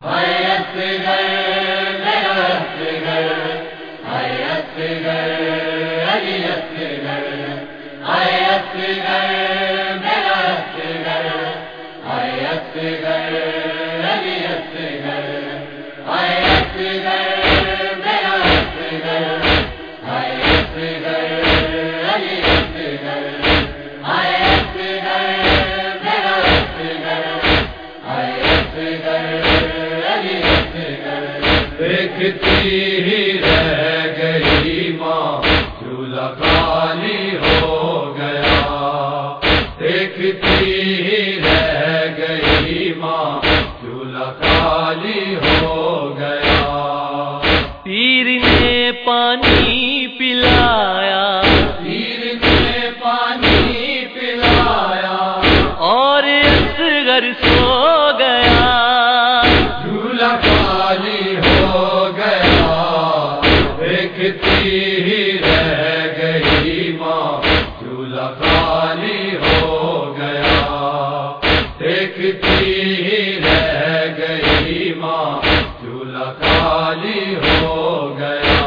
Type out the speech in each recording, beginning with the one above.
دیکھتی ہی رہ گئی ماں چولہا خالی ہو گیا، دیکھتی ہی رہ گئی ماں چولہا خالی ہو گیا۔ پیر نے پانی پلایا، پیر نے پانی پلایا، اور اصغر سو گیا، چولہا خالی ہو گیا، دیکھتی ہی رہ گئی ماں چولہا خالی ہو گیا، دیکھتی ہی رہ گئی ماں چولہا خالی ہو گیا۔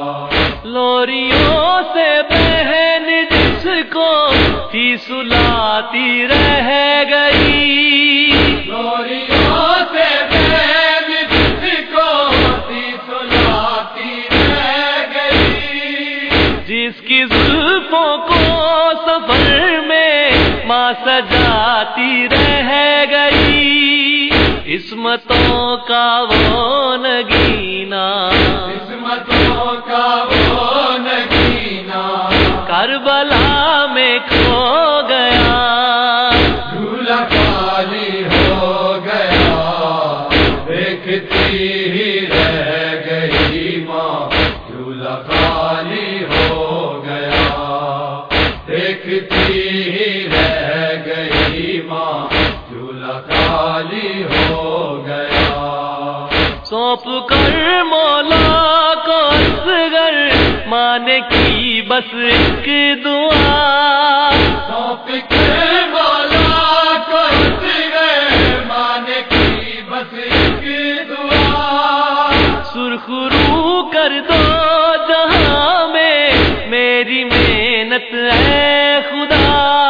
لوریوں سے بہن جس کو تھی سلاتی رہ گئی، لوریوں سے بہن جس کو تھی سلاتی رہ گئی، جس کی زلفوں کو سفر میں ماں سجاتی رہ گئی، عصمتوں کا وہ نگینا، قسمتوں کا وہ نگینا، کربلا میں کھو گیا، چولہا خالی ہو گیا، دیکھتی ہی رہ گئی ماں چولہا خالی ہو گیا، دیکھتی ہی رہ گئی ماں چولہا خالی ہو گیا۔ سونپ کر مولا کو اصغر ماں نے کی بس ایک دعا، سونپ کے مولا کو اصغر ماں نے کی بس ایک دعا، سرخ رو کر دو جہاں میں میری محنت ہے خدا،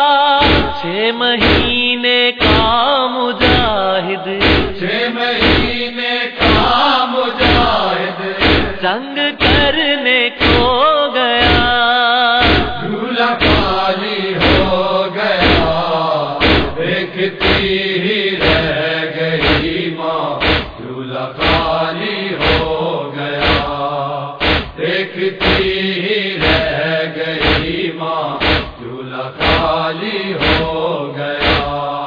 6 مہینے کا مجاہد، 6 مہینے کا مجاہد، جنگ کرنے کو گیا، چولہا خالی ہو گیا، دیکھتی ہی رہ گئی ماں چولہا خالی ہو گیا، دیکھتی ہی رہ گئی ماں چولہا خالی ہو گیا۔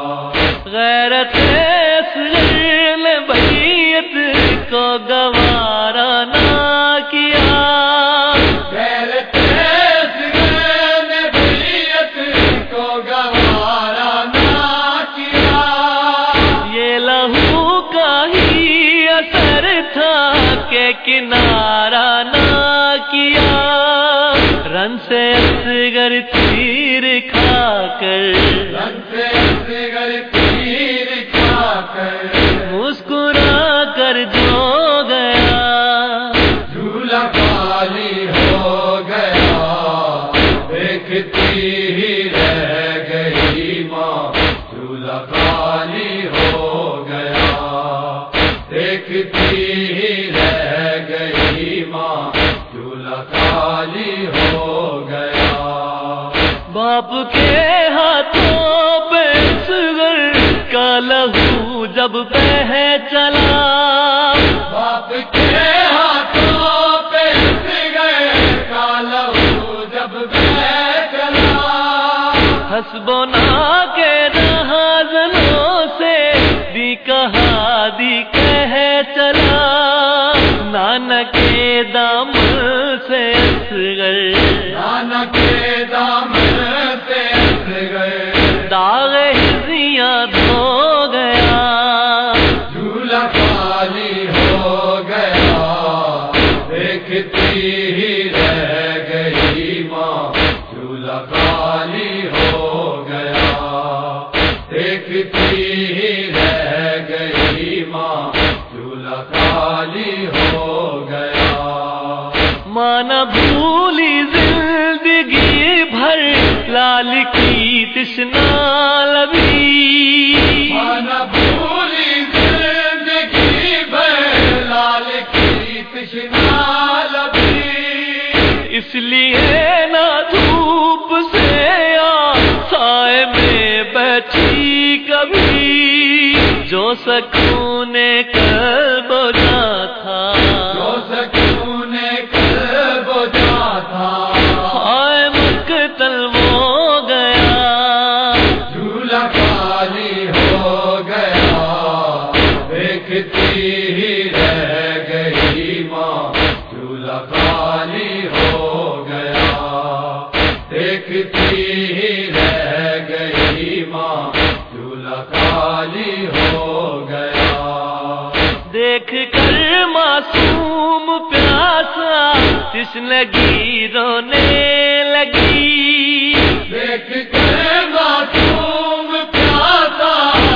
غیرت اصغر نے بیعت کو گوارا نہ کیا، غیرت اصغر نے بیعت کو گوارا نہ کیا، یہ لہو کا ہی اثر تھا کہ کنارہ نہ کیا، رن سے اصغر تیر کھا کر، رن سے اصغر تیر کھا کر، مسکرا کر جو گیا، چولہا خالی ہو گیا، دیکھتی ہی رہ گئی ماں چولہا خالی ہو گیا، دیکھتی ہی رہ گئی ماں چولہا خالی ہو گیا۔ باپ کے ہاتھوں پہ اصغر کا لہو جب بہہ چلا، باپ کے ہاتھوں پہ اصغر کا لہو جب بہہ چلا، حسبنا کے نہازنوں سے دی کہا دی کہہ چلا، نانا کے دامن سے اصغر، نانا کے دامن سے اصغر، داغ ہزیاں دھو گیا، چولہا خالی ہو گیا، دیکھتی ہی رہ گئی ماں چولہا خالی ہو گیا، دیکھتی ہی رہ گئی ماں ماں نہ بھولی زندگی بھر لال کی تشنا لبی، ماں نہ بھولی زندگی بھر لال کی تشنا لبی، اس لیے نہ دھوپ سے یا سائے میں بیٹھی کبھی، جو سکون قلب جا تھا، جو سکون قلب جا تھا، ہائے مقتل ہو گیا، جھولا خالی ہو گیا، دیکھتی ہی رہ گئی ماں، جھولا خالی ہو گیا، دیکھتی ہی رہ گئی ماں، جھولا خالی ہو گیا۔ دیکھ کر معصوم پیاسا تشنگی رونے لگی، دیکھ کر معصوم پیاسا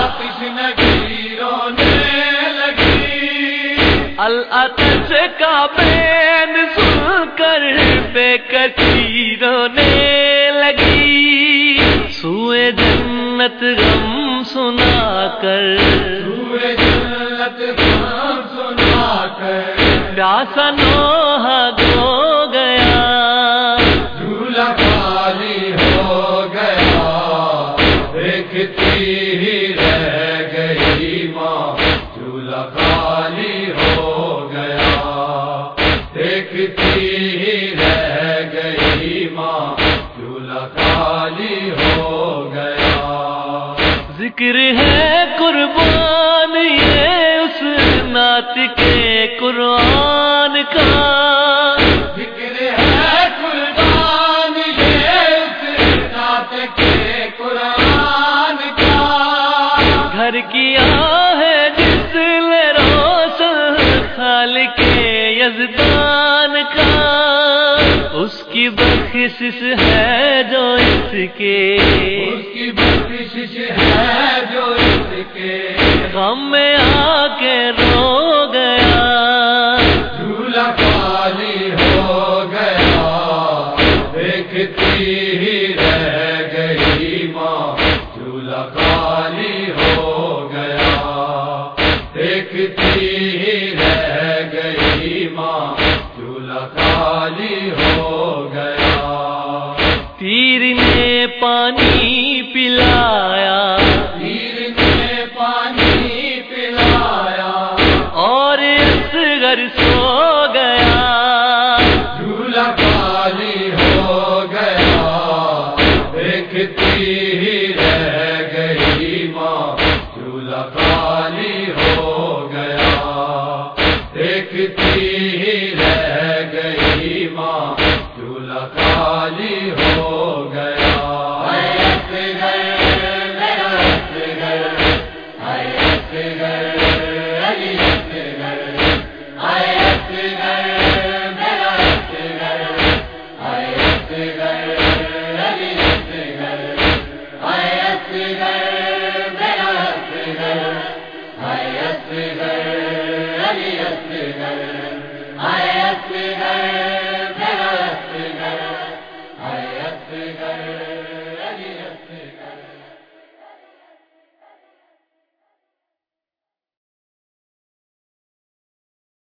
تشنگی رونے لگی، العطش کا بین سن کر بے کسی رونے لگی، سوئے جنت غم سنا کر، سوئے جنت غم سنا کر، پیاسا نوحہ ہو گیا، جھولا خالی ہو گیا، دیکھتی ہی رہ گئی ماں، جھولا خالی ہو گیا، دیکھتی ہی رہ گئی ماں، جھولا خالی ہو گیا۔ ذکر ہے قربان یہ اس نعت کے قرآن کا، ذکر ہے قربان یہ اس نعت کے قرآن کا، گھر کیا ہے جس نے روشن خالق یزدان کا، اس کی بخشش ہے جو اس کے، اس کی بخشش ہے جو اس کے، غم میں آ کے رو گیا، جھولا خالی ہو گیا، دیکھتی ہی رہ گئی ماں، جھولا خالی ہو گیا، دیکھتی ہی رہ گئی ماں، جھولا خالی ہو گیا۔ تیر نے پانی پلایا، تیر نے پانی پلایا، اور اصغر سو